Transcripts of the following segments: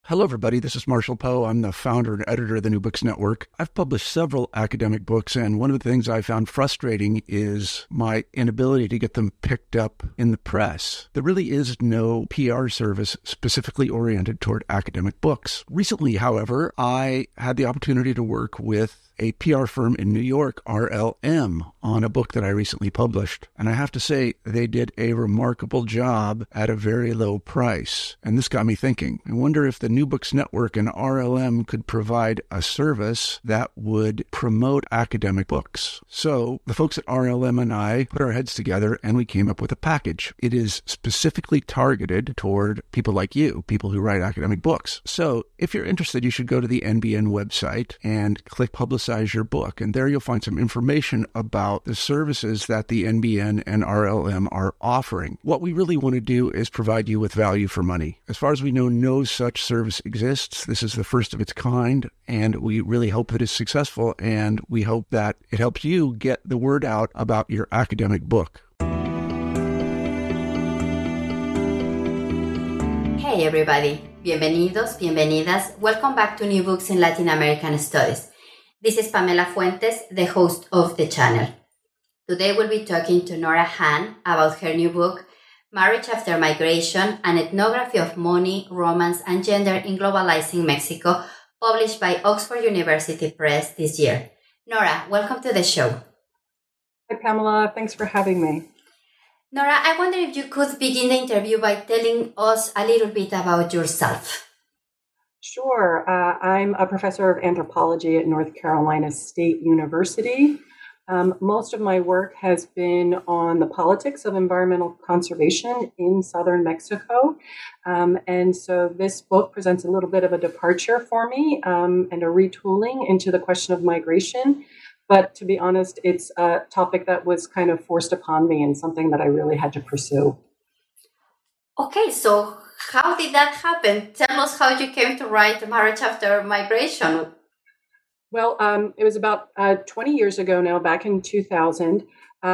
Hello, everybody. This is Marshall Poe. I'm the founder and editor of the New Books Network. I've published several academic books, and one of the things I found frustrating is my inability to get them picked up in the press. There really is no PR service specifically oriented toward academic books. Recently, however, I had the opportunity to work with a PR firm in New York, RLM, on a book that I recently published. And I have to say, they did a remarkable job at a very low price. And this got me thinking. I wonder if the New Books Network and RLM could provide a service that would promote academic books. So the folks at RLM and I put our heads together and we came up with a package. It is specifically targeted toward people like you, people who write academic books. So if you're interested, you should go to the NBN website and click Publicize Your Book. And there you'll find some information about the services that the NBN and RLM are offering. What we really want to do is provide you with value for money. As far as we know, no such service exists. This is the first of its kind, and we really hope that it's successful, and we hope that it helps you get the word out about your academic book. Hey everybody, bienvenidos, bienvenidas. Welcome back to New Books in Latin American Studies. This is Pamela Fuentes, the host of the channel. Today we'll be talking to Nora Hahn about her new book, Marriage After Migration, an ethnography of money, romance, and gender in globalizing Mexico, published by Oxford University Press this year. Nora, welcome to the show. Hi, Pamela. Thanks for having me. Nora, I wonder if you could begin the interview by telling us a little bit about yourself. Sure. I'm a professor of anthropology at North Carolina State University. Most of my work has been on the politics of environmental conservation in southern Mexico. And so this book presents a little bit of a departure for me and a retooling into the question of migration. But to be honest, it's a topic that was kind of forced upon me and something that I really had to pursue. Okay, so how did that happen? Tell us how you came to write Marriage After Migration. Well, it was about 20 years ago now, back in 2000.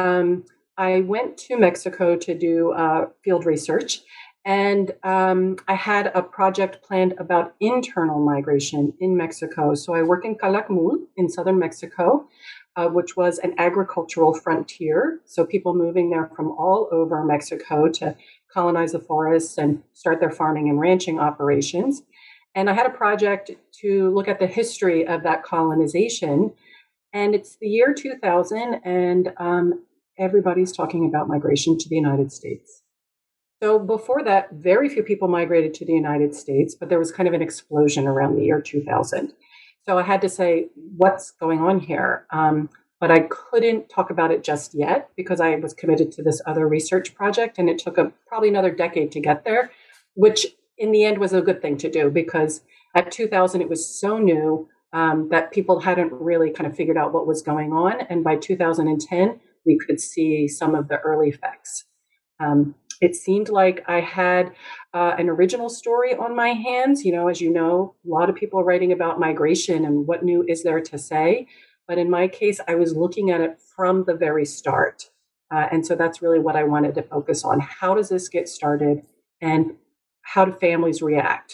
I went to Mexico to do field research, and I had a project planned about internal migration in Mexico. So I work in Calakmul in southern Mexico, which was an agricultural frontier. So people moving there from all over Mexico to colonize the forests and start their farming and ranching operations. And I had a project to look at the history of that colonization. And it's the year 2000, and everybody's talking about migration to the United States. So before that, very few people migrated to the United States, but there was kind of an explosion around the year 2000. So I had to say, what's going on here? But I couldn't talk about it just yet because I was committed to this other research project, and it took probably another decade to get there, which in the end was a good thing to do because at 2000 it was so new that people hadn't really kind of figured out what was going on. And by 2010, we could see some of the early effects. It seemed like I had an original story on my hands. You know, as you know, a lot of people are writing about migration and what new is there to say. But in my case, I was looking at it from the very start. And so that's really what I wanted to focus on. How does this get started? And how do families react?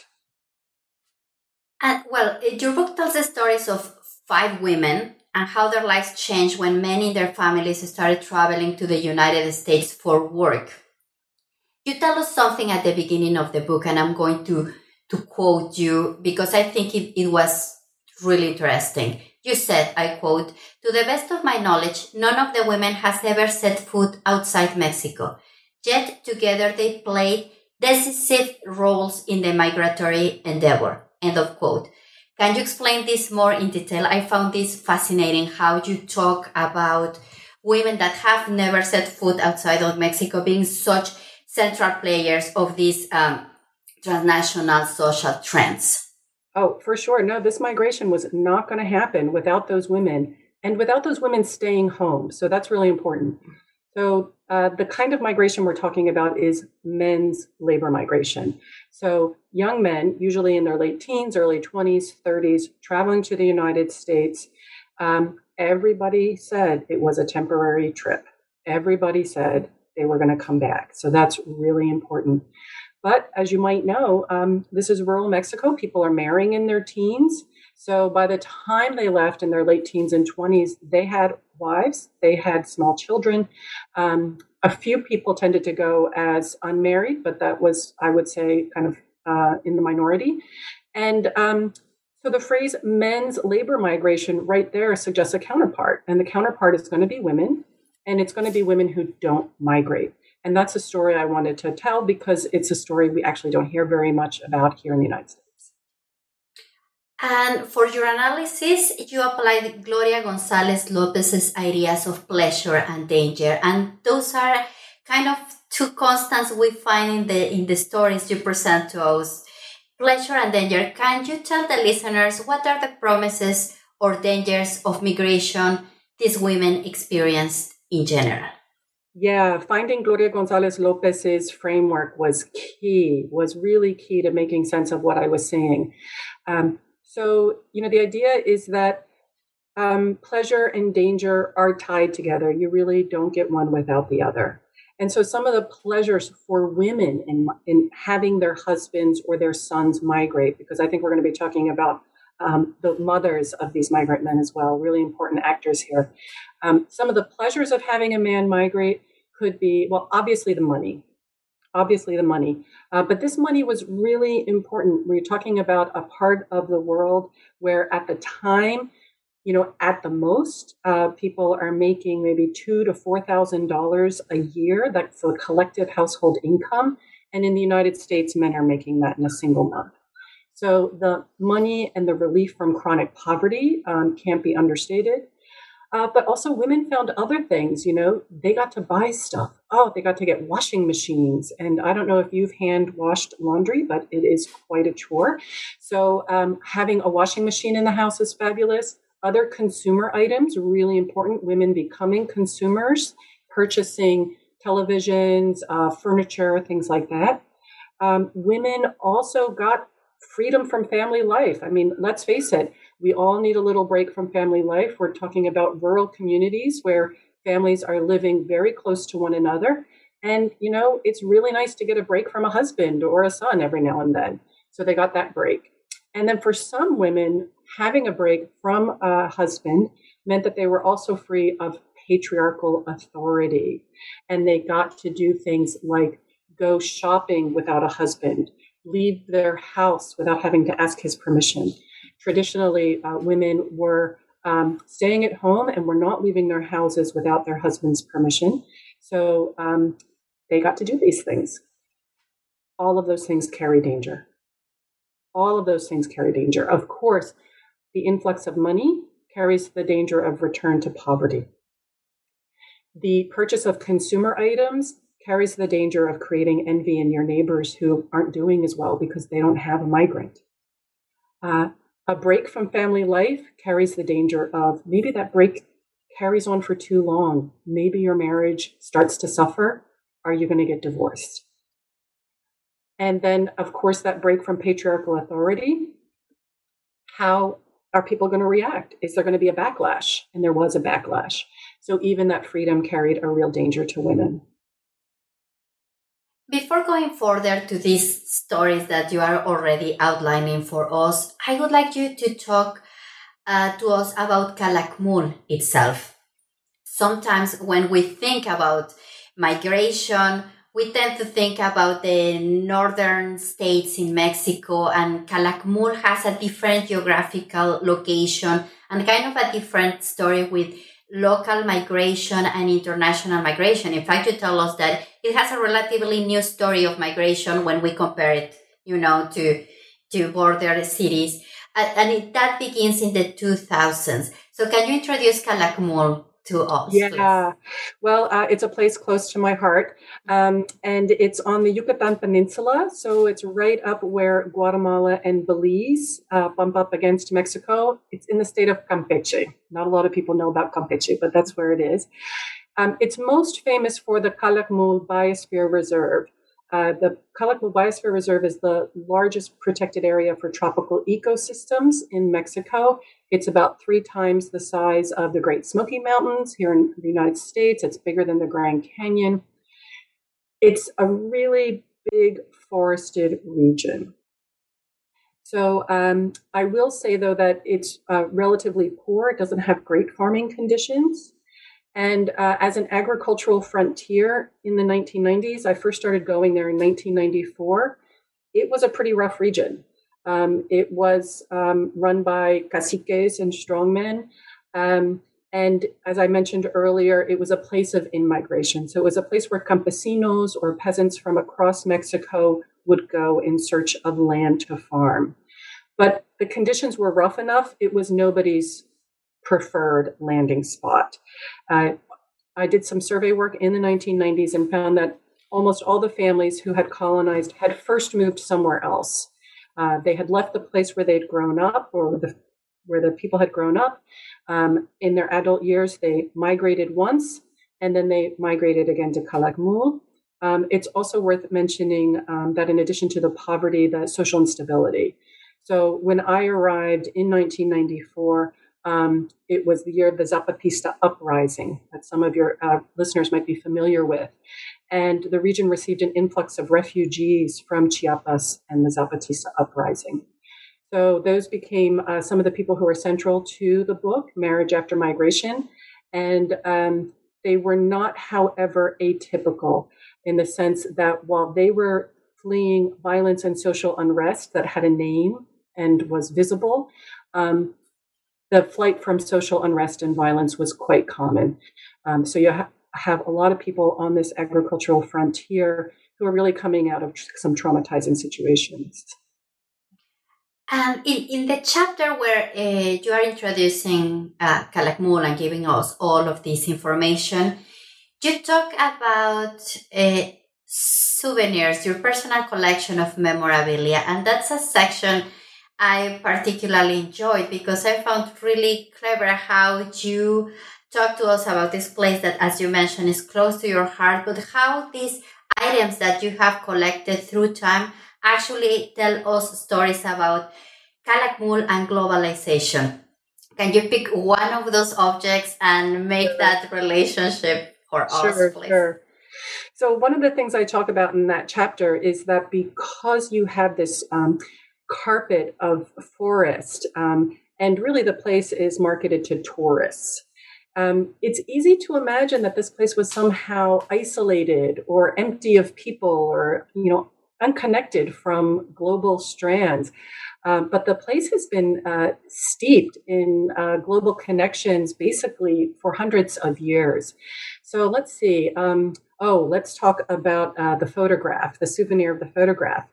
Your book tells the stories of 5 women and how their lives changed when men in their families started traveling to the United States for work. You tell us something at the beginning of the book, and I'm going to quote you because I think it was really interesting. You said, I quote, "To the best of my knowledge, none of the women has ever set foot outside Mexico. Yet together they played decisive roles in the migratory endeavor." End of quote. Can you explain this more in detail? I found this fascinating, how you talk about women that have never set foot outside of Mexico being such central players of these transnational social trends. Oh, for sure. No, this migration was not going to happen without those women and without those women staying home. So that's really important. So the kind of migration we're talking about is men's labor migration. So young men, usually in their late teens, early 20s, 30s, traveling to the United States. Everybody said it was a temporary trip. Everybody said they were going to come back. So that's really important. But as you might know, this is rural Mexico. People are marrying in their teens. So by the time they left in their late teens and 20s, they had wives, they had small children. A few people tended to go as unmarried, but that was, I would say, kind of in the minority. And so the phrase men's labor migration right there suggests a counterpart. And the counterpart is going to be women, and it's going to be women who don't migrate. And that's a story I wanted to tell because it's a story we actually don't hear very much about here in the United States. And for your analysis, you applied Gloria Gonzalez Lopez's ideas of pleasure and danger. And those are kind of two constants we find in the stories you present to us. Pleasure and danger. Can you tell the listeners what are the promises or dangers of migration these women experienced in general? Yeah, finding Gloria Gonzalez Lopez's framework was really key to making sense of what I was saying. So, the idea is that pleasure and danger are tied together. You really don't get one without the other. And so some of the pleasures for women in having their husbands or their sons migrate, because I think we're going to be talking about the mothers of these migrant men as well, really important actors here. Some of the pleasures of having a man migrate could be, well, obviously the money. But this money was really important. We're talking about a part of the world where at the time, at the most, people are making maybe $2,000 to $4,000 a year. That's the collective household income. And in the United States, men are making that in a single month. So the money and the relief from chronic poverty can't be understated. But also women found other things, they got to buy stuff. Oh, they got to get washing machines. And I don't know if you've hand washed laundry, but it is quite a chore. So having a washing machine in the house is fabulous. Other consumer items, really important. Women becoming consumers, purchasing televisions, furniture, things like that. Women also got freedom from family life. I mean, let's face it, we all need a little break from family life. We're talking about rural communities where families are living very close to one another. And, it's really nice to get a break from a husband or a son every now and then. So they got that break. And then for some women, having a break from a husband meant that they were also free of patriarchal authority. And they got to do things like go shopping without a husband, leave their house without having to ask his permission. Traditionally, women were staying at home and were not leaving their houses without their husband's permission. So they got to do these things. All of those things carry danger. Of course, the influx of money carries the danger of return to poverty. The purchase of consumer items carries the danger of creating envy in your neighbors who aren't doing as well because they don't have a migrant. A break from family life carries the danger of maybe that break carries on for too long. Maybe your marriage starts to suffer. Are you going to get divorced? And then, of course, that break from patriarchal authority. How are people going to react? Is there going to be a backlash? And there was a backlash. So even that freedom carried a real danger to women. Before going further to these stories that you are already outlining for us, I would like you to talk to us about Calakmul itself. Sometimes when we think about migration, we tend to think about the northern states in Mexico, and Calakmul has a different geographical location and kind of a different story with local migration and international migration. In fact, you tell us that it has a relatively new story of migration when we compare it, to border cities. That begins in the 2000s. So can you introduce Calakmul to us? Yeah, please? Well, it's a place close to my heart. And it's on the Yucatan Peninsula. So it's right up where Guatemala and Belize bump up against Mexico. It's in the state of Campeche. Not a lot of people know about Campeche, but that's where it is. It's most famous for the Calakmul Biosphere Reserve. The Calakmul Biosphere Reserve is the largest protected area for tropical ecosystems in Mexico. It's about 3 times the size of the Great Smoky Mountains here in the United States. It's bigger than the Grand Canyon. It's a really big forested region. So I will say, though, that it's relatively poor. It doesn't have great farming conditions. And as an agricultural frontier in the 1990s, I first started going there in 1994. It was a pretty rough region. It was run by caciques and strongmen. And as I mentioned earlier, it was a place of in-migration. So it was a place where campesinos or peasants from across Mexico would go in search of land to farm. But the conditions were rough enough. It was nobody's preferred landing spot. I did some survey work in the 1990s and found that almost all the families who had colonized had first moved somewhere else. They had left the place where they'd grown up or where the people had grown up. In their adult years, they migrated once, and then they migrated again to Calakmul. It's also worth mentioning that in addition to the poverty, the social instability. So when I arrived in 1994, it was the year of the Zapatista uprising that some of your listeners might be familiar with. And the region received an influx of refugees from Chiapas and the Zapatista uprising. So those became some of the people who were central to the book, Marriage After Migration. And they were not, however, atypical in the sense that while they were fleeing violence and social unrest that had a name and was visible, the flight from social unrest and violence was quite common. So you have a lot of people on this agricultural frontier who are really coming out of some traumatizing situations. In the chapter where you are introducing Calakmul and giving us all of this information, you talk about souvenirs, your personal collection of memorabilia, and that's a section I particularly enjoyed because I found really clever how you talk to us about this place that, as you mentioned, is close to your heart, but how these items that you have collected through time actually tell us stories about Calakmul and globalization. Can you pick one of those objects and make that relationship for us, please? Sure. So one of the things I talk about in that chapter is that because you have this carpet of forest, and really the place is marketed to tourists, it's easy to imagine that this place was somehow isolated or empty of people or, unconnected from global strands. But the place has been steeped in global connections basically for hundreds of years. So let's see. Let's talk about the photograph, the souvenir of the photograph.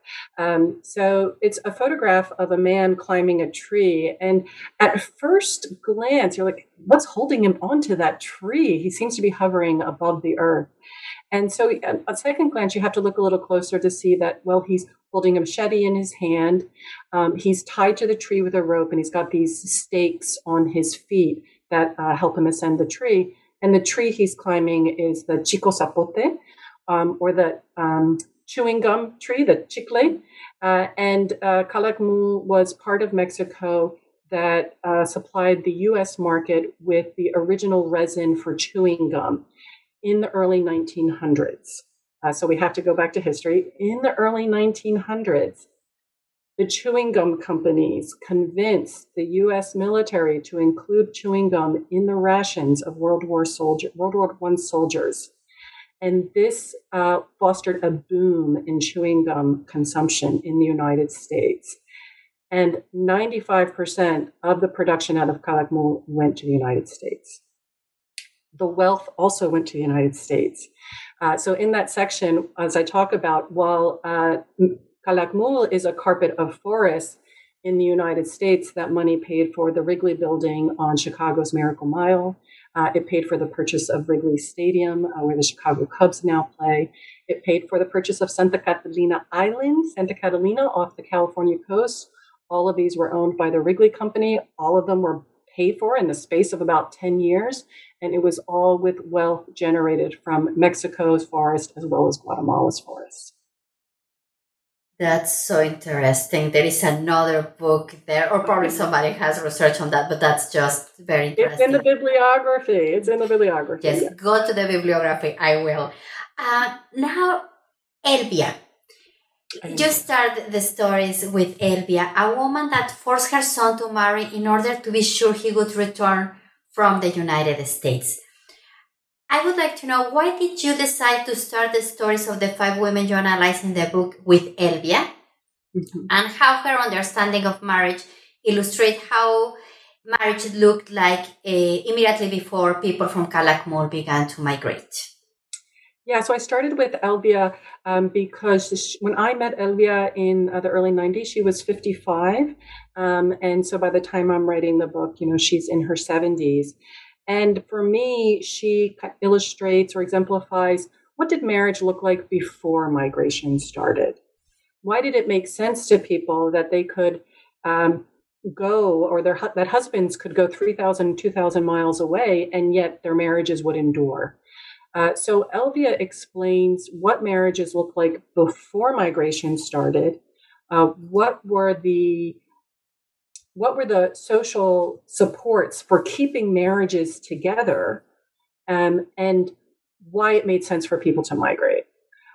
So it's a photograph of a man climbing a tree. And at first glance, you're like, what's holding him onto that tree? He seems to be hovering above the earth. And so at a second glance, you have to look a little closer to see that, he's holding a machete in his hand. He's tied to the tree with a rope, and he's got these stakes on his feet that help him ascend the tree. And the tree he's climbing is the Chico Zapote, or the chewing gum tree, the chicle. And Calakmul was part of Mexico that supplied the U.S. market with the original resin for chewing gum in the early 1900s. So we have to go back to history. In the early 1900s, the chewing gum companies convinced the U.S. military to include chewing gum in the rations of World War I soldiers. And this fostered a boom in chewing gum consumption in the United States. And 95% of the production out of Calakmul went to the United States. The wealth also went to the United States. So in that section, as I talk about, while Calakmul is a carpet of forests in the United States, that money paid for the Wrigley Building on Chicago's Miracle Mile. It paid for the purchase of Wrigley Stadium, where the Chicago Cubs now play. It paid for the purchase of Santa Catalina Island, Santa Catalina off the California coast. All of these were owned by the Wrigley Company. All of them were paid for in the space of about 10 years. And it was all with wealth generated from Mexico's forest as well as Guatemala's forest. That's so interesting. There is another book there, or probably somebody has research on that, but that's just very interesting. It's in the bibliography. Yes, yeah. Go to the bibliography. I will. Now, Elvia, You start the stories with Elvia, a woman that forced her son to marry in order to be sure he would return from the United States. I would like to know, why did you decide to start the stories of the 5 women you analyze in the book with Elvia, and how her understanding of marriage illustrate how marriage looked like immediately before people from Calakmul began to migrate? Yeah, so I started with Elvia because when I met Elvia in the early 90s, she was 55. And so by the time I'm writing the book, she's in her 70s. And for me, she illustrates or exemplifies, what did marriage look like before migration started? Why did it make sense to people that they could go, or that husbands could go 3,000, 2,000 miles away, and yet their marriages would endure? So Elvia explains what marriages looked like before migration started, what were the social supports for keeping marriages together, and why it made sense for people to migrate.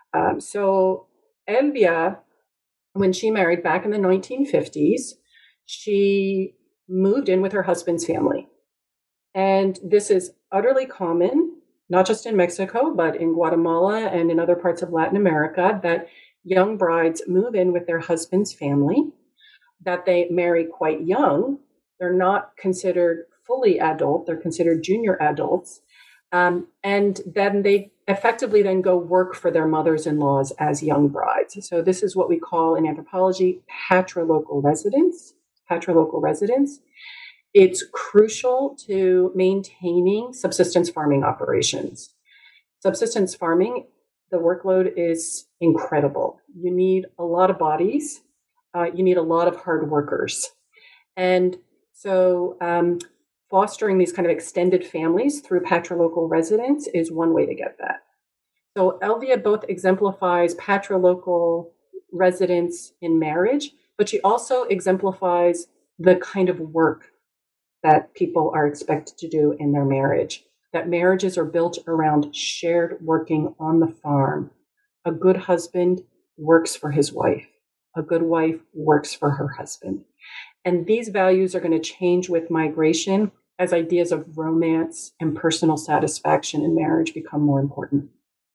So Elvia, when she married back in the 1950s, she moved in with her husband's family. And this is utterly common, not just in Mexico, but in Guatemala and in other parts of Latin America, that young brides move in with their husband's family, that they marry quite young. They're not considered fully adult. They're considered junior adults. And then they effectively then go work for their mothers-in-laws as young brides. So this is what we call in anthropology patrilocal residence. Patrilocal residence. It's crucial to maintaining subsistence farming operations. Subsistence farming, the workload is incredible. You need a lot of bodies. You need a lot of hard workers. And so fostering these kind of extended families through patrilocal residence is one way to get that. So Elvia both exemplifies patrilocal residence in marriage, but she also exemplifies the kind of work that people are expected to do in their marriage, that marriages are built around shared working on the farm. A good husband works for his wife. A good wife works for her husband. And these values are going to change with migration as ideas of romance and personal satisfaction in marriage become more important.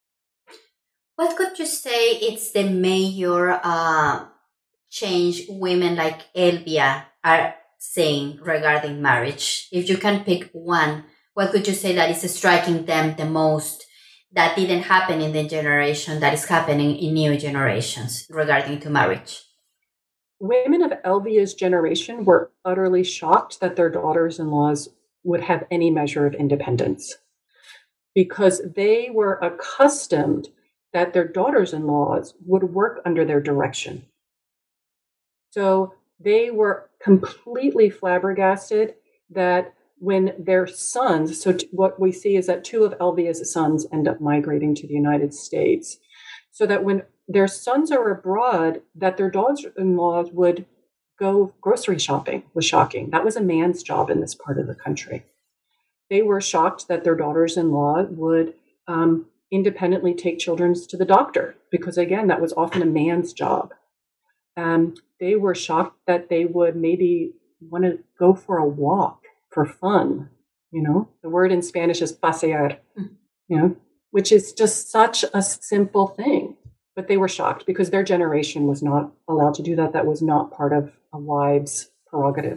What could you say is the major change women like Elvia are saying regarding marriage? If you can pick one, what could you say that is striking them the most that didn't happen in the generation that is happening in new generations regarding to marriage? Women of Elvia's generation were utterly shocked that their daughters-in-laws would have any measure of independence, because they were accustomed that their daughters-in-laws would work under their direction. So they were completely flabbergasted that when their sons, what we see is that 2 of Elvia's sons end up migrating to the United States, so that when their sons are abroad, that their daughters-in-laws would go grocery shopping was shocking. That was a man's job in this part of the country. They were shocked that their daughters-in-law would independently take children to the doctor, because again, that was often a man's job. They were shocked that they would maybe want to go for a walk for fun. The word in Spanish is pasear, which is just such a simple thing. But they were shocked because their generation was not allowed to do that. That was not part of a wife's prerogative.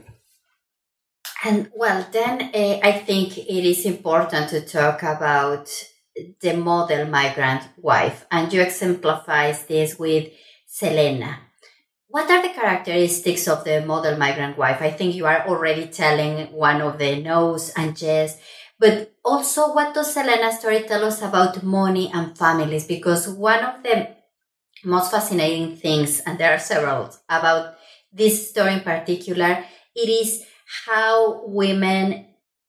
And well, then I think it is important to talk about the model migrant wife. And you exemplify this with Selena. What are the characteristics of the model migrant wife? I think you are already telling one of the no's and yes, but also what does Selena's story tell us about money and families? Because one of the most fascinating things, and there are several, about this story in particular, it is how women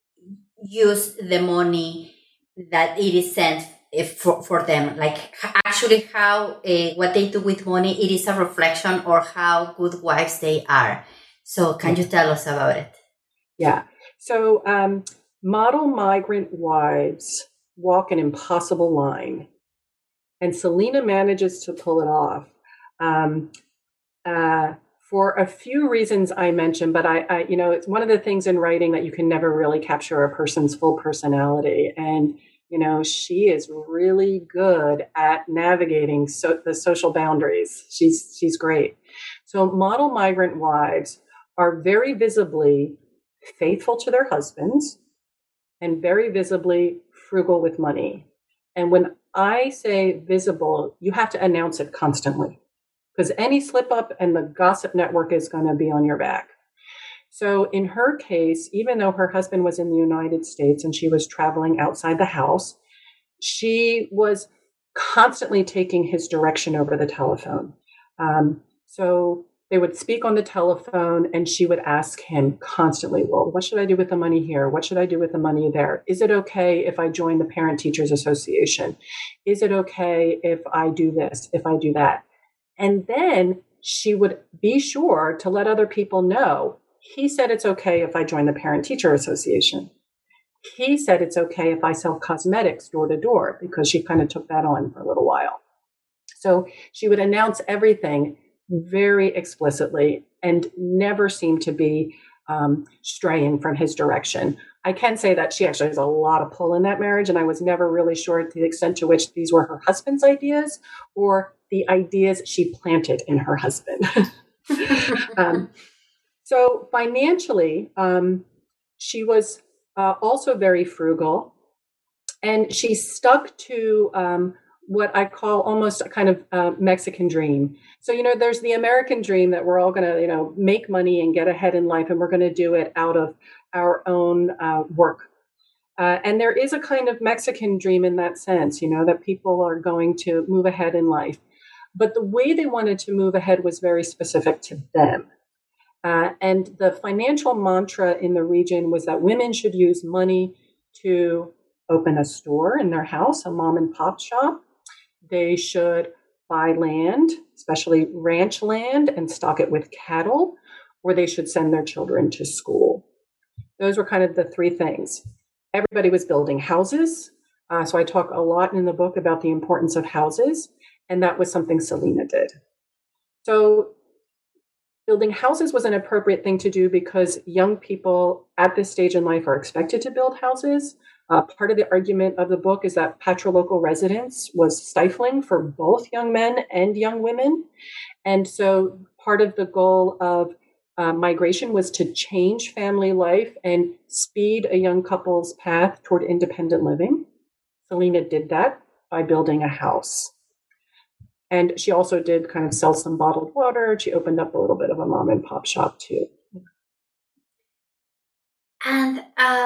use the money that it is sent for them. Like actually how what they do with money, it is a reflection or how good wives they are. So can you tell us about it? Yeah. So model migrant wives walk an impossible line. And Selena manages to pull it off. Um, for a few reasons I mentioned, but I, it's one of the things in writing that you can never really capture a person's full personality. And, she is really good at navigating the social boundaries. She's great. So model migrant wives are very visibly faithful to their husbands and very visibly frugal with money. And when I say visible, you have to announce it constantly, because any slip up and the gossip network is going to be on your back. So in her case, even though her husband was in the United States and she was traveling outside the house, she was constantly taking his direction over the telephone. So they would speak on the telephone and she would ask him constantly, well, what should I do with the money here? What should I do with the money there? Is it okay if I join the Parent Teachers Association? Is it okay if I do this, if I do that? And then she would be sure to let other people know, he said it's okay if I join the Parent Teacher Association. He said it's okay if I sell cosmetics door to door, because she kind of took that on for a little while. So she would announce everything very explicitly and never seemed to be straying from his direction. I can say that she actually has a lot of pull in that marriage, and I was never really sure to the extent to which these were her husband's ideas or the ideas she planted in her husband. So financially, she was also very frugal, and she stuck to what I call almost a kind of Mexican dream. So, there's the American dream that we're all going to, make money and get ahead in life, and we're going to do it out of our own work. And there is a kind of Mexican dream in that sense, that people are going to move ahead in life. But the way they wanted to move ahead was very specific to them. And the financial mantra in the region was that women should use money to open a store in their house, a mom and pop shop. They should buy land, especially ranch land, and stock it with cattle, or they should send their children to school. Those were kind of the three things. Everybody was building houses. So I talk a lot in the book about the importance of houses, and that was something Selena did. So building houses was an appropriate thing to do because young people at this stage in life are expected to build houses. Part of the argument of the book is that patrilocal residence was stifling for both young men and young women. And so part of the goal of migration was to change family life and speed a young couple's path toward independent living. Selena did that by building a house. And she also did kind of sell some bottled water. She opened up a little bit of a mom and pop shop too. And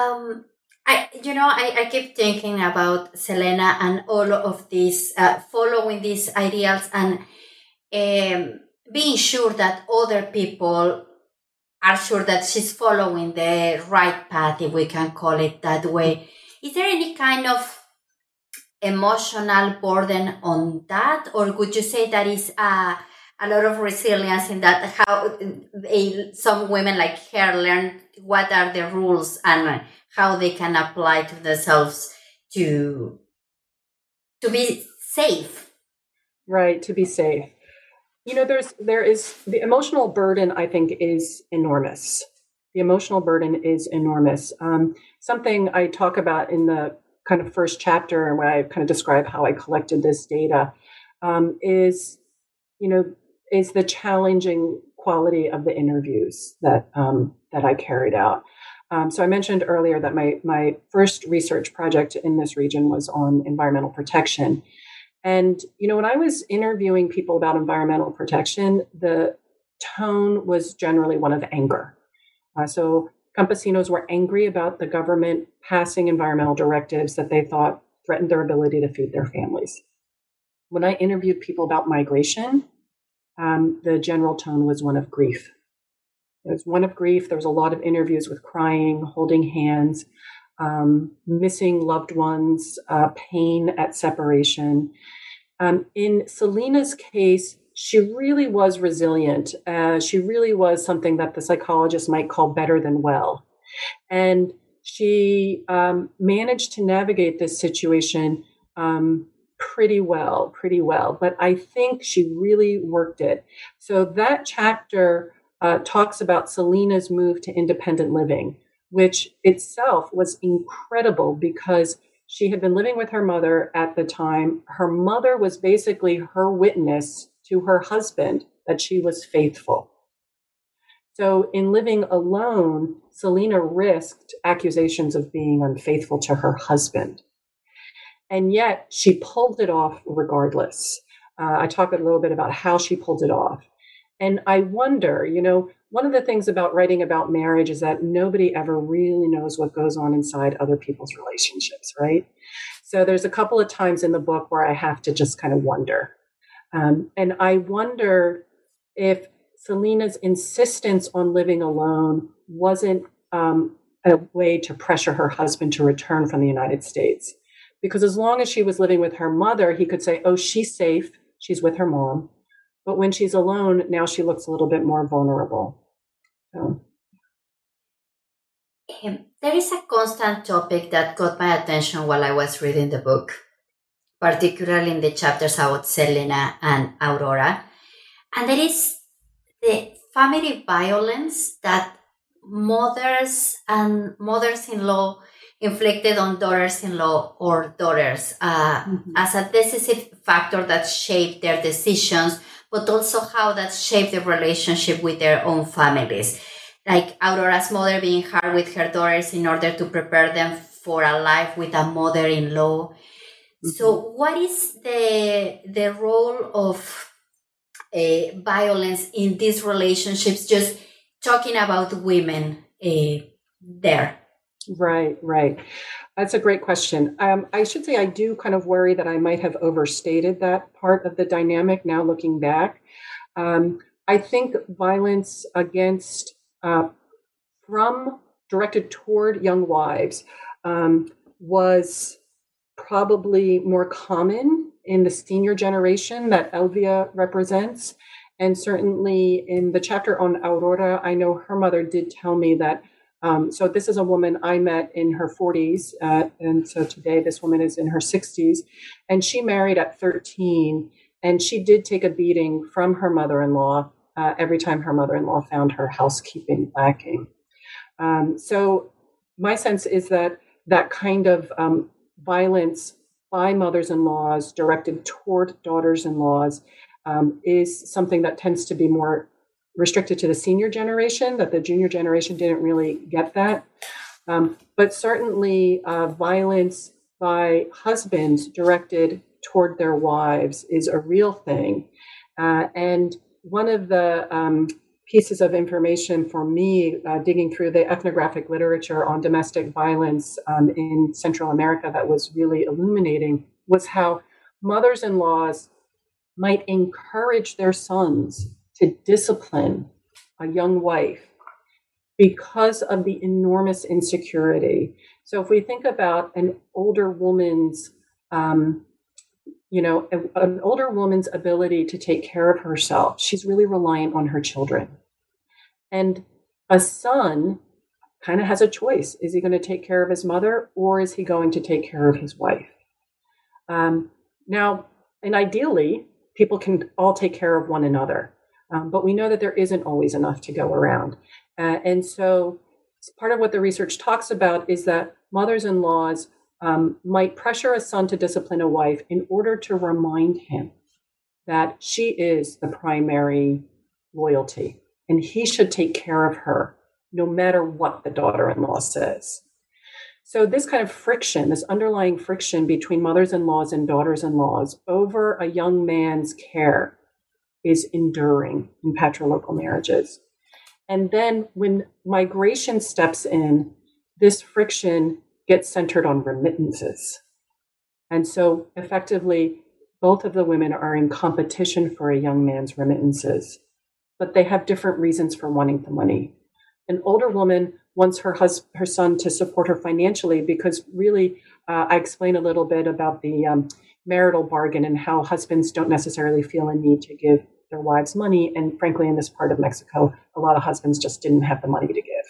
I keep thinking about Selena and all of these, following these ideals and being sure that other people are sure that she's following the right path, if we can call it that way. Is there any kind of emotional burden on that, or would you say that is a lot of resilience in that, how some women like her learn what are the rules and how they can apply to themselves to be safe? Right, to be safe. There is the emotional burden, I think, is enormous. The emotional burden is enormous. Something I talk about in the kind of first chapter, and where I kind of describe how I collected this data, is the challenging quality of the interviews that I carried out. So I mentioned earlier that my first research project in this region was on environmental protection. And, when I was interviewing people about environmental protection, the tone was generally one of anger. So campesinos were angry about the government passing environmental directives that they thought threatened their ability to feed their families. When I interviewed people about migration, the general tone was one of grief. It was one of grief. There was a lot of interviews with crying, holding hands, missing loved ones, pain at separation. In Selena's case, she really was resilient. She really was something that the psychologists might call better than well. And she managed to navigate this situation pretty well. But I think she really worked it. So that chapter talks about Selena's move to independent living, which itself was incredible because she had been living with her mother at the time. Her mother was basically her witness to her husband that she was faithful. So in living alone, Selena risked accusations of being unfaithful to her husband. And yet she pulled it off regardless. I talk a little bit about how she pulled it off. And I wonder, one of the things about writing about marriage is that nobody ever really knows what goes on inside other people's relationships, right? So there's a couple of times in the book where I have to just kind of wonder. And I wonder if Selena's insistence on living alone wasn't a way to pressure her husband to return from the United States. Because as long as she was living with her mother, he could say, oh, she's safe. She's with her mom. But when she's alone, now she looks a little bit more vulnerable. So. There is a constant topic that caught my attention while I was reading the book, particularly in the chapters about Selena and Aurora. And that is the family violence that mothers and mothers-in-law inflicted on daughters-in-law or daughters as a decisive factor that shaped their decisions, but also how that shaped the relationship with their own families. Like Aurora's mother being hard with her daughters in order to prepare them for a life with a mother-in-law. Mm-hmm. So what is the role of violence in these relationships, just talking about women there? Right. That's a great question. I should say I do kind of worry that I might have overstated that part of the dynamic now looking back. I think violence against, from directed toward young wives was probably more common in the senior generation that Elvia represents. And certainly in the chapter on Aurora, I know her mother did tell me that. So this is a woman I met in her 40s. And so today this woman is in her 60s. And she married at 13. And she did take a beating from her mother-in-law every time her mother-in-law found her housekeeping lacking. So my sense is that that kind of violence by mothers-in-laws directed toward daughters-in-laws is something that tends to be more restricted to the senior generation, that the junior generation didn't really get that. But certainly violence by husbands directed toward their wives is a real thing. And one of the pieces of information for me, digging through the ethnographic literature on domestic violence in Central America that was really illuminating, was how mothers-in-laws might encourage their sons to discipline a young wife because of the enormous insecurity. So if we think about an older woman's, an older woman's ability to take care of herself, she's really reliant on her children. And a son kind of has a choice. Is he going to take care of his mother, or is he going to take care of his wife? Now, and ideally, people can all take care of one another. But we know that there isn't always enough to go around. And so part of what the research talks about is that mothers-in-laws might pressure a son to discipline a wife in order to remind him that she is the primary loyalty and he should take care of her no matter what the daughter-in-law says. So this kind of friction, this underlying friction between mothers-in-laws and daughters-in-laws over a young man's care is enduring in patrilocal marriages. And then when migration steps in, this friction gets centered on remittances. And so effectively, both of the women are in competition for a young man's remittances, but they have different reasons for wanting the money. An older woman wants her son to support her financially because really, I explain a little bit about the marital bargain and how husbands don't necessarily feel a need to give their wives money. And frankly, in this part of Mexico, a lot of husbands just didn't have the money to give.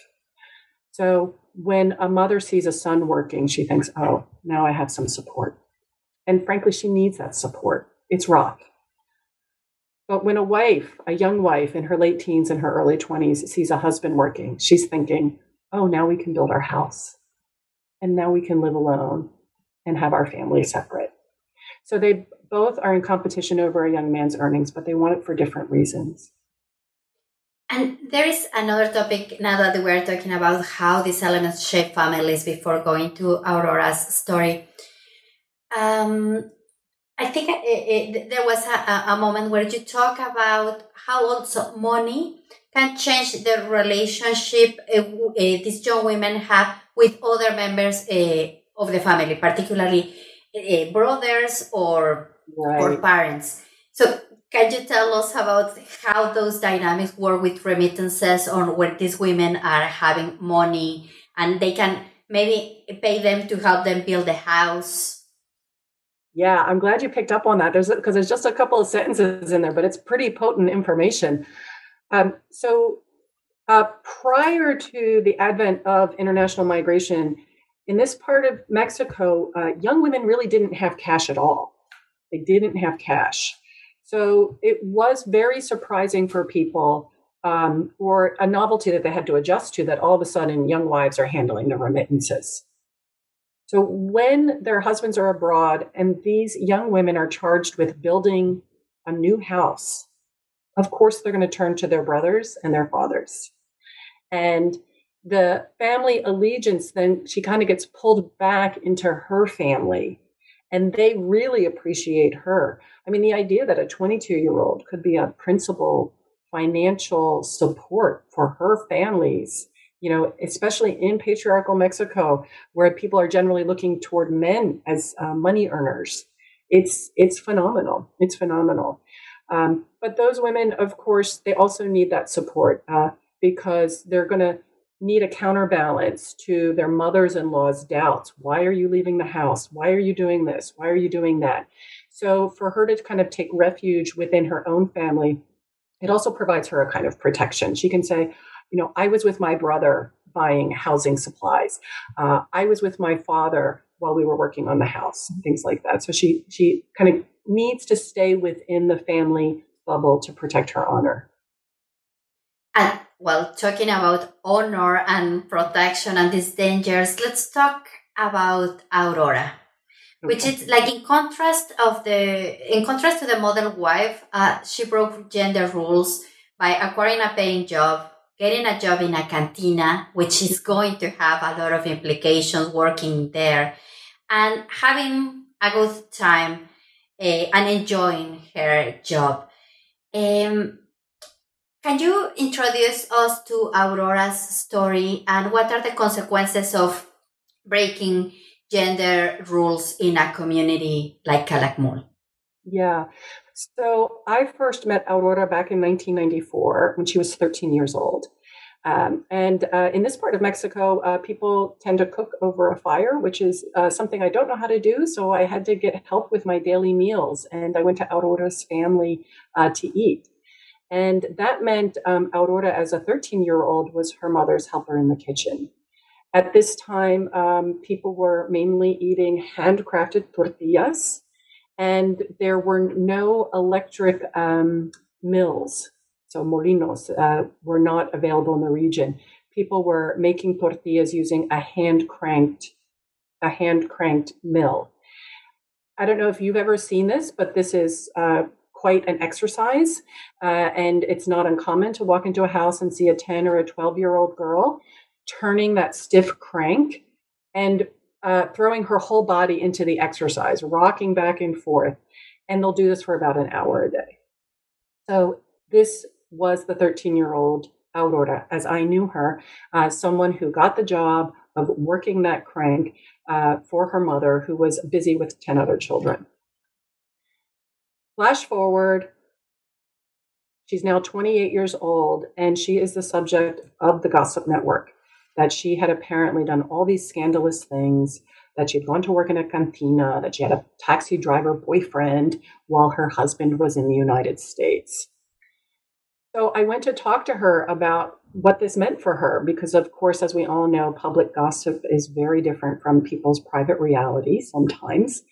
So when a mother sees a son working, she thinks, oh, now I have some support. And frankly, she needs that support. It's rough. But when a young wife in her late teens and her early 20s, sees a husband working, she's thinking, oh, now we can build our house. And now we can live alone and have our family separate. So they both are in competition over a young man's earnings, but they want it for different reasons. And there is another topic now that we're talking about how these elements shape families before going to Aurora's story. I think there was a moment where you talk about how also money can change the relationship these young women have with other members of the family, particularly brothers or parents. So can you tell us about how those dynamics work with remittances, or where these women are having money and they can maybe pay them to help them build a house? Yeah, I'm glad you picked up on that. Because there's just a couple of sentences in there, but it's pretty potent information. So prior to the advent of international migration, in this part of Mexico, young women really didn't have cash at all. They didn't have cash. So it was very surprising for people, or a novelty that they had to adjust to, that all of a sudden young wives are handling the remittances. So when their husbands are abroad and these young women are charged with building a new house, of course, they're going to turn to their brothers and their fathers. And the family allegiance, then she kind of gets pulled back into her family, and they really appreciate her. I mean, the idea that a 22-year-old could be a principal financial support for her families, especially in patriarchal Mexico, where people are generally looking toward men as money earners. It's phenomenal. It's phenomenal. But those women, of course, they also need that support because they're going to need a counterbalance to their mothers-in-law's doubts. Why are you leaving the house? Why are you doing this? Why are you doing that? So for her to kind of take refuge within her own family, it also provides her a kind of protection. She can say, I was with my brother buying housing supplies. I was with my father while we were working on the house, things like that. So she kind of needs to stay within the family bubble to protect her honor. And well, talking about honor and protection and these dangers, let's talk about Aurora, which is like in contrast to the model wife. She broke gender rules by acquiring a paying job, getting a job in a cantina, which is going to have a lot of implications working there, and having a good time and enjoying her job. Can you introduce us to Aurora's story, and what are the consequences of breaking gender rules in a community like Calakmul? Yeah. So I first met Aurora back in 1994 when she was 13 years old. And in this part of Mexico, people tend to cook over a fire, which is something I don't know how to do. So I had to get help with my daily meals. And I went to Aurora's family to eat. And that meant Aurora, as a 13-year-old, was her mother's helper in the kitchen. At this time, people were mainly eating handcrafted tortillas, and there were no electric mills. So molinos were not available in the region. People were making tortillas using a hand-cranked mill. I don't know if you've ever seen this, but this is quite an exercise. And it's not uncommon to walk into a house and see a 10 or a 12-year-old girl turning that stiff crank and throwing her whole body into the exercise, rocking back and forth. And they'll do this for about an hour a day. So this was the 13-year-old Aurora, as I knew her, someone who got the job of working that crank for her mother, who was busy with 10 other children. Flash forward, she's now 28 years old, and she is the subject of the gossip network, that she had apparently done all these scandalous things, that she'd gone to work in a cantina, that she had a taxi driver boyfriend while her husband was in the United States. So I went to talk to her about what this meant for her, because of course, as we all know, public gossip is very different from people's private reality sometimes.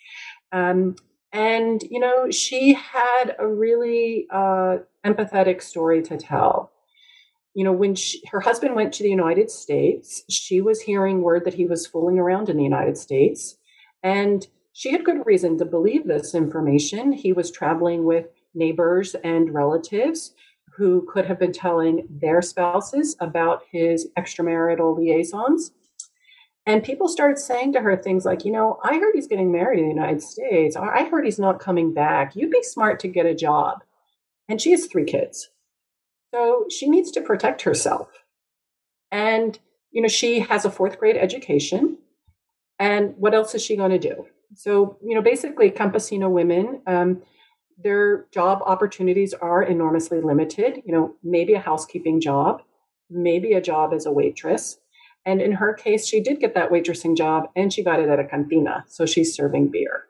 And, she had a really empathetic story to tell. When her husband went to the United States, she was hearing word that he was fooling around in the United States. And she had good reason to believe this information. He was traveling with neighbors and relatives who could have been telling their spouses about his extramarital liaisons. And people started saying to her things like, I heard he's getting married in the United States. I heard he's not coming back. You'd be smart to get a job. And she has 3 kids. So she needs to protect herself. And, she has a 4th grade education. And what else is she going to do? So, basically campesino women, their job opportunities are enormously limited. Maybe a housekeeping job, maybe a job as a waitress. And in her case, she did get that waitressing job and she got it at a cantina. So she's serving beer.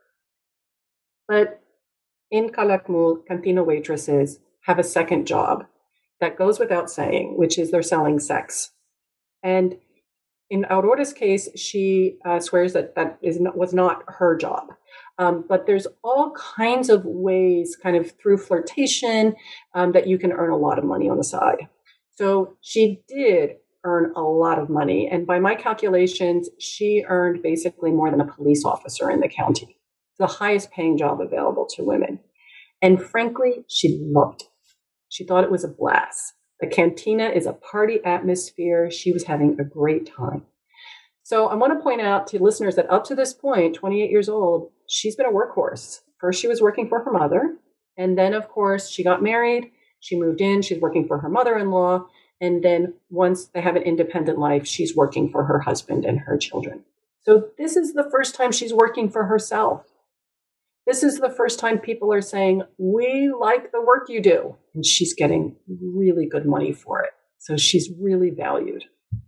But in Calakmul, cantina waitresses have a second job that goes without saying, which is they're selling sex. And in Aurora's case, she swears that was not her job. But there's all kinds of ways, kind of through flirtation, that you can earn a lot of money on the side. So she did earn a lot of money. And by my calculations, she earned basically more than a police officer in the county. The highest paying job available to women. And frankly, she loved it. She thought it was a blast. The cantina is a party atmosphere. She was having a great time. So I want to point out to listeners that up to this point, 28 years old, she's been a workhorse. First, she was working for her mother. And then, of course, she got married. She moved in. She's working for her mother-in-law. And then once they have an independent life, she's working for her husband and her children. So this is the first time she's working for herself. This is the first time people are saying, we like the work you do. And she's getting really good money for it. So she's really valued.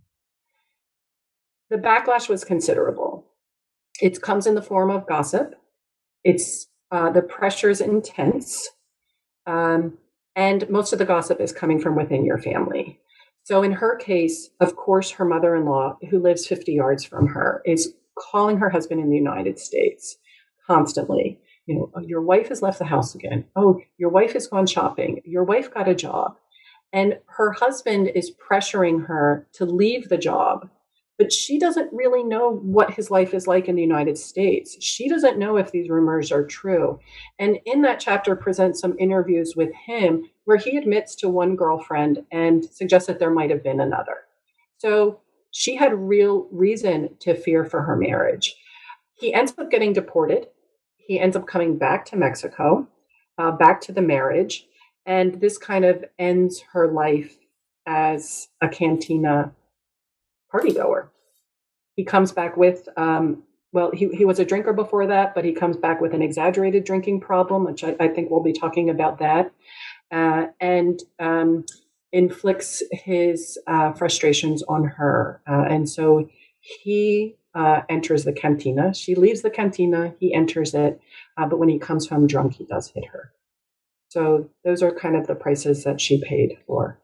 The backlash was considerable. It comes in the form of gossip. The pressure is intense. And most of the gossip is coming from within your family. So in her case, of course, her mother-in-law, who lives 50 yards from her, is calling her husband in the United States constantly. Your wife has left the house again. Oh, your wife has gone shopping. Your wife got a job. And her husband is pressuring her to leave the job. But she doesn't really know what his life is like in the United States. She doesn't know if these rumors are true. And in that chapter presents some interviews with him where he admits to one girlfriend and suggests that there might have been another. So she had real reason to fear for her marriage. He ends up getting deported. He ends up coming back to Mexico, back to the marriage. And this kind of ends her life as a cantina partygoer. He comes back with, he was a drinker before that, but he comes back with an exaggerated drinking problem, which I think we'll be talking about that, and inflicts his frustrations on her. And so he enters the cantina. She leaves the cantina. He enters it. But when he comes home drunk, he does hit her. So those are kind of the prices that she paid for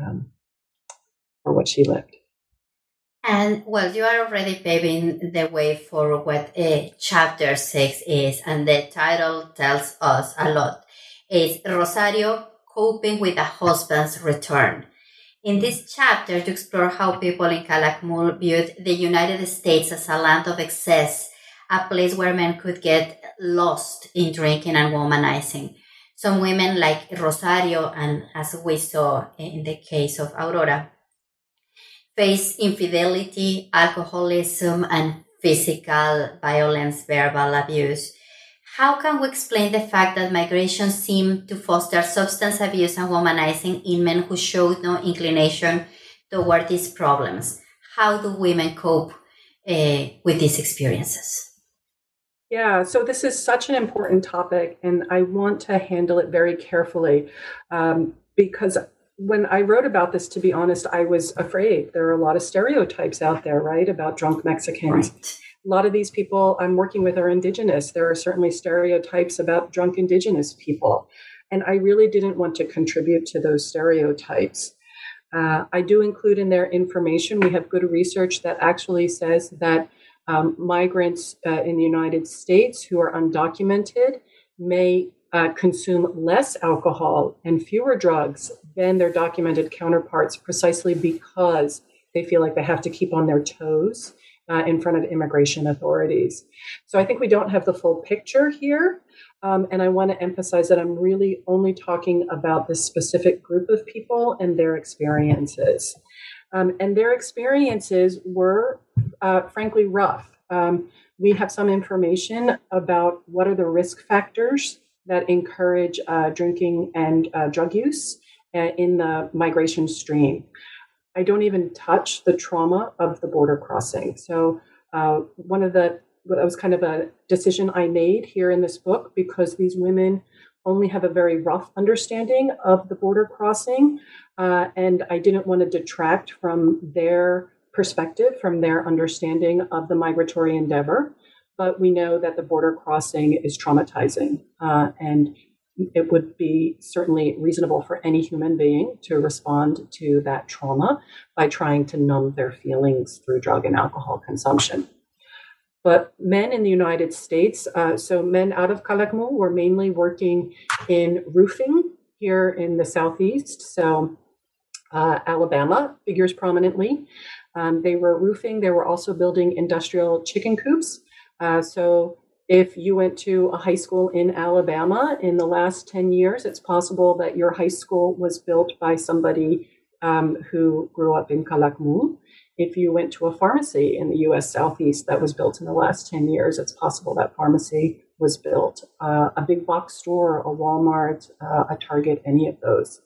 what she lived. And well, you are already paving the way for what chapter 6 is, and the title tells us a lot. It's Rosario coping with a husband's return. In this chapter, you explore how people in Calakmul viewed the United States as a land of excess, a place where men could get lost in drinking and womanizing. Some women like Rosario, and as we saw in the case of Aurora, face infidelity, alcoholism, and physical violence, verbal abuse. How can we explain the fact that migration seemed to foster substance abuse and womanizing in men who showed no inclination toward these problems? How do women cope with these experiences? Yeah, so this is such an important topic, and I want to handle it very carefully because when I wrote about this, to be honest, I was afraid. There are a lot of stereotypes out there, right, about drunk Mexicans. Right. A lot of these people I'm working with are indigenous. There are certainly stereotypes about drunk indigenous people. And I really didn't want to contribute to those stereotypes. I do include in there information. We have good research that actually says that Migrants in the United States who are undocumented may consume less alcohol and fewer drugs than their documented counterparts precisely because they feel like they have to keep on their toes in front of immigration authorities. So I think we don't have the full picture here. And I want to emphasize that I'm really only talking about this specific group of people and their experiences. And their experiences were, frankly, rough. We have some information about what are the risk factors that encourage drinking and drug use in the migration stream. I don't even touch the trauma of the border crossing. So that was kind of a decision I made here in this book because these women only have a very rough understanding of the border crossing. And I didn't want to detract from their perspective, from their understanding of the migratory endeavor. But we know that the border crossing is traumatizing. And it would be certainly reasonable for any human being to respond to that trauma by trying to numb their feelings through drug and alcohol consumption. But men in the United States, so men out of Calakmul were mainly working in roofing here in the Southeast. So Alabama figures prominently. They were roofing. They were also building industrial chicken coops. So if you went to a high school in Alabama in the last 10 years, it's possible that your high school was built by somebody who grew up in Calakmul. If you went to a pharmacy in the U.S. Southeast that was built in the last 10 years, it's possible that pharmacy was built. A big box store, a Walmart, a Target, any of those.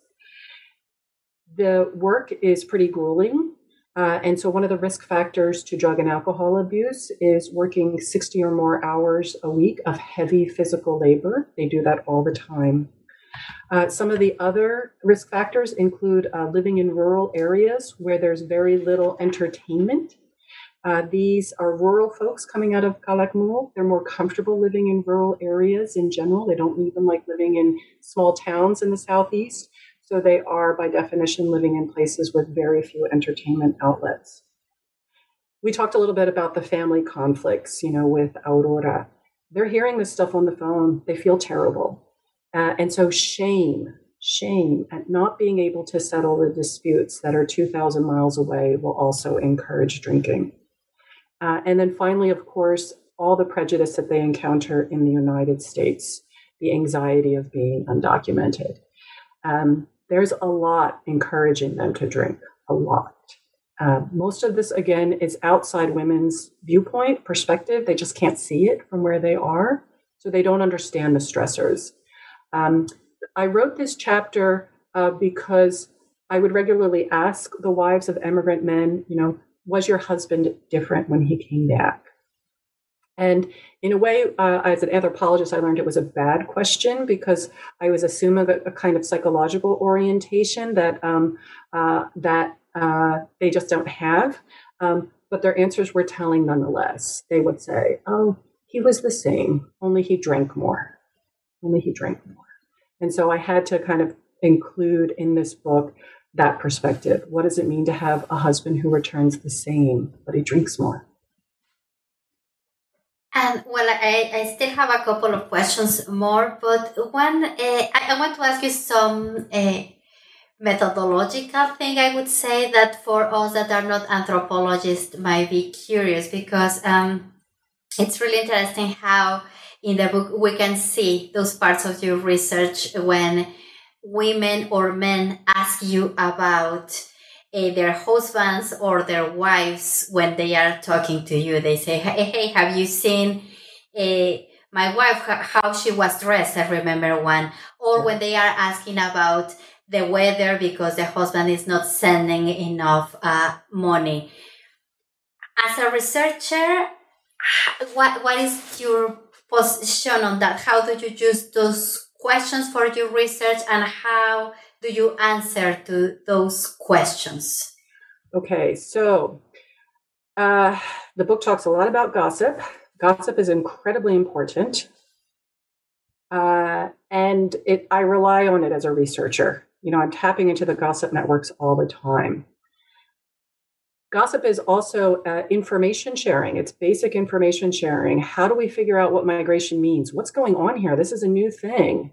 The work is pretty grueling. And so one of the risk factors to drug and alcohol abuse is working 60 or more hours a week of heavy physical labor. They do that all the time. Some of the other risk factors include living in rural areas where there's very little entertainment. These are rural folks coming out of Calakmul. They're more comfortable living in rural areas in general. They don't even like living in small towns in the Southeast. So they are, by definition, living in places with very few entertainment outlets. We talked a little bit about the family conflicts, with Aurora. They're hearing this stuff on the phone. They feel terrible. And so shame at not being able to settle the disputes that are 2,000 miles away will also encourage drinking. And then finally, of course, all the prejudice that they encounter in the United States, the anxiety of being undocumented. There's a lot encouraging them to drink, a lot. Most of this, again, is outside women's viewpoint, perspective. They just can't see it from where they are, so they don't understand the stressors. I wrote this chapter because I would regularly ask the wives of immigrant men, was your husband different when he came back? And in a way, as an anthropologist, I learned it was a bad question because I was assuming a kind of psychological orientation that they just don't have. But their answers were telling nonetheless. They would say, oh, he was the same, only he drank more. And so I had to kind of include in this book that perspective. What does it mean to have a husband who returns the same, but he drinks more? And I still have a couple of questions more, but one, I want to ask you some methodological thing, I would say, that for us that are not anthropologists might be curious, because it's really interesting how in the book we can see those parts of your research when women or men ask you about their husbands or their wives when they are talking to you. They say, hey, have you seen my wife, how she was dressed? I remember one. Or when they are asking about the weather because the husband is not sending enough money. As a researcher, what is your position on that? How do you use those questions for your research, and how do you answer to those questions? Okay, so the book talks a lot about gossip. Gossip is incredibly important. And I rely on it as a researcher. I'm tapping into the gossip networks all the time. Gossip is also information sharing. It's basic information sharing. How do we figure out what migration means? What's going on here? This is a new thing.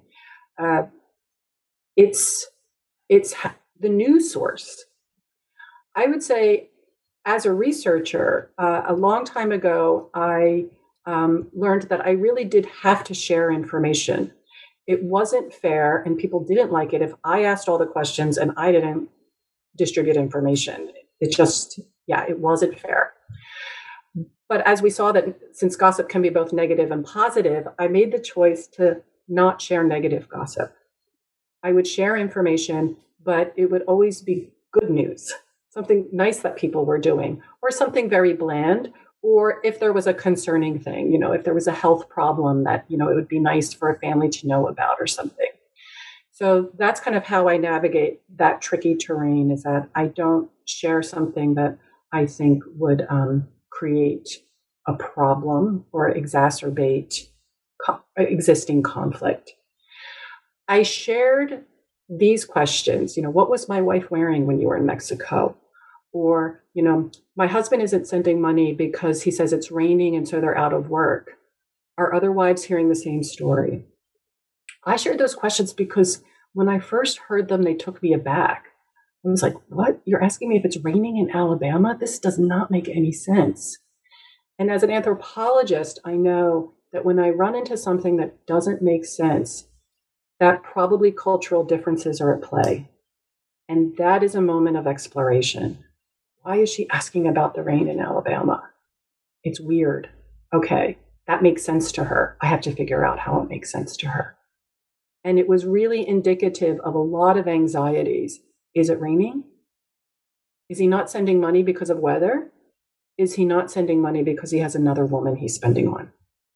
It's the news source. I would say, as a researcher, a long time ago, I learned that I really did have to share information. It wasn't fair, and people didn't like it if I asked all the questions and I didn't distribute information. It wasn't fair. But as we saw that since gossip can be both negative and positive, I made the choice to not share negative gossip. I would share information, but it would always be good news, something nice that people were doing, or something very bland, or if there was a concerning thing, if there was a health problem that, it would be nice for a family to know about or something. So that's kind of how I navigate that tricky terrain, is that I don't share something that I think would create a problem or exacerbate existing conflict. I shared these questions, what was my wife wearing when you were in Mexico? Or, my husband isn't sending money because he says it's raining and so they're out of work. Are other wives hearing the same story? I shared those questions because when I first heard them, they took me aback. I was like, what? You're asking me if it's raining in Alabama? This does not make any sense. And as an anthropologist, I know that when I run into something that doesn't make sense, that probably cultural differences are at play. And that is a moment of exploration. Why is she asking about the rain in Alabama? It's weird. Okay, that makes sense to her. I have to figure out how it makes sense to her. And it was really indicative of a lot of anxieties. Is it raining? Is he not sending money because of weather? Is he not sending money because he has another woman he's spending on?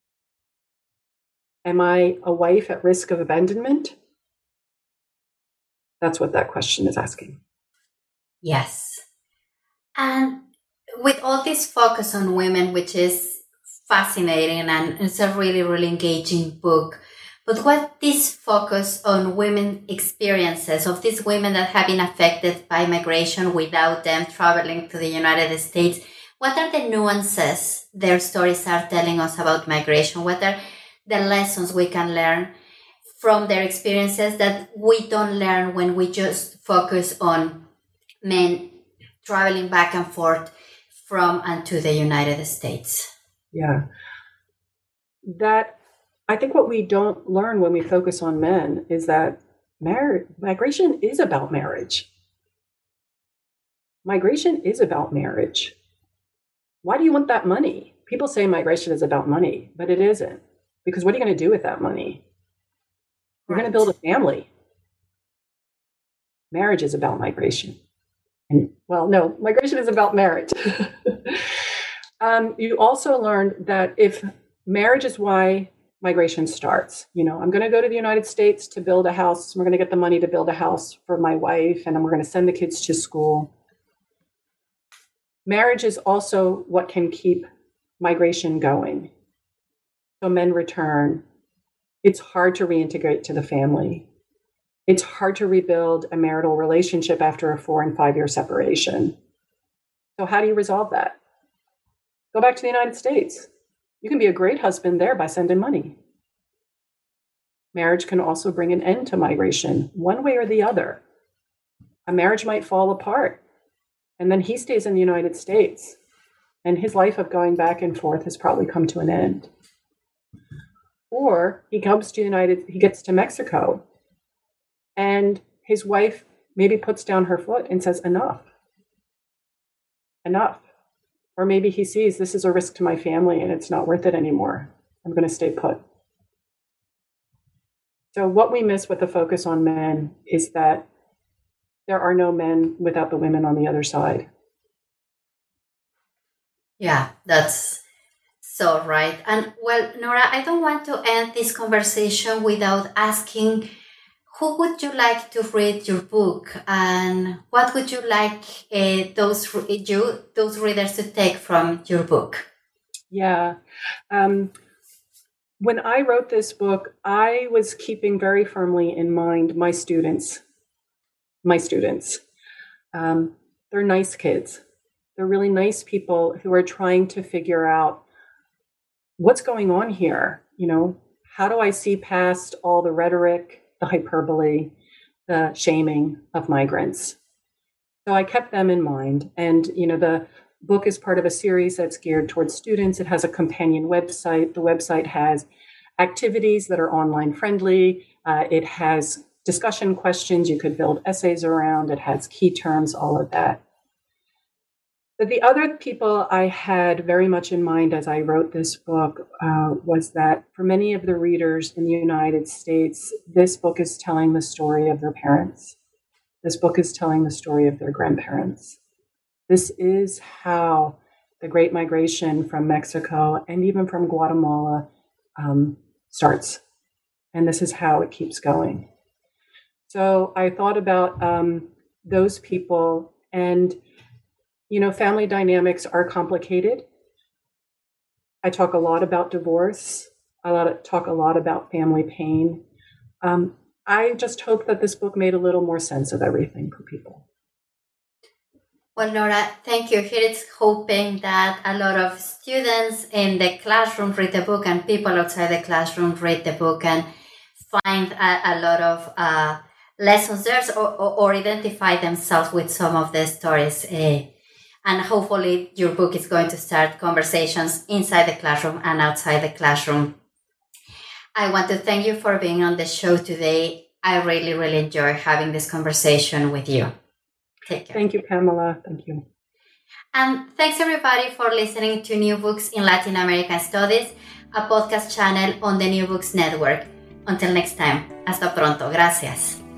Am I a wife at risk of abandonment? That's what that question is asking. Yes. And with all this focus on women, which is fascinating and it's a really, really engaging book, but what this focus on women experiences of these women that have been affected by migration without them traveling to the United States, what are the nuances their stories are telling us about migration? What are the lessons we can learn from their experiences that we don't learn when we just focus on men traveling back and forth from and to the United States? Yeah. I think what we don't learn when we focus on men is that migration is about marriage. Migration is about marriage. Why do you want that money? People say migration is about money, but it isn't. Because what are you going to do with that money? You're going to build a family. Marriage is about migration. Migration is about marriage. You also learned that if marriage is why migration starts, I'm going to go to the United States to build a house. We're going to get the money to build a house for my wife, and then we're going to send the kids to school. Marriage is also what can keep migration going. So men return. It's hard to reintegrate to the family. It's hard to rebuild a marital relationship after a 4 and 5 year separation. So how do you resolve that? Go back to the United States. You can be a great husband there by sending money. Marriage can also bring an end to migration, one way or the other. A marriage might fall apart, and then he stays in the United States, and his life of going back and forth has probably come to an end. Or he gets to Mexico, and his wife maybe puts down her foot and says, enough. Or maybe he sees this is a risk to my family and it's not worth it anymore. I'm going to stay put. So what we miss with the focus on men is that there are no men without the women on the other side. Yeah, that's so right. And well, Nora, I don't want to end this conversation without asking, who would you like to read your book, and what would you like those readers to take from your book? Yeah. When I wrote this book, I was keeping very firmly in mind my students. They're nice kids. They're really nice people who are trying to figure out what's going on here. How do I see past all the rhetoric, the hyperbole, the shaming of migrants? So I kept them in mind. And, the book is part of a series that's geared towards students. It has a companion website. The website has activities that are online friendly. It has discussion questions you could build essays around. It has key terms, all of that. But the other people I had very much in mind as I wrote this book was that for many of the readers in the United States, this book is telling the story of their parents. This book is telling the story of their grandparents. This is how the Great Migration from Mexico and even from Guatemala starts. And this is how it keeps going. So I thought about those people, and family dynamics are complicated. I talk a lot about divorce. I talk a lot about family pain. I just hope that this book made a little more sense of everything for people. Well, Nora, thank you. Here it's hoping that a lot of students in the classroom read the book and people outside the classroom read the book and find a lot of lessons there or identify themselves with some of the stories. And hopefully your book is going to start conversations inside the classroom and outside the classroom. I want to thank you for being on the show today. I really, really enjoy having this conversation with you. Take care. Thank you, Pamela. Thank you. And thanks everybody for listening to New Books in Latin American Studies, a podcast channel on the New Books Network. Until next time, hasta pronto. Gracias.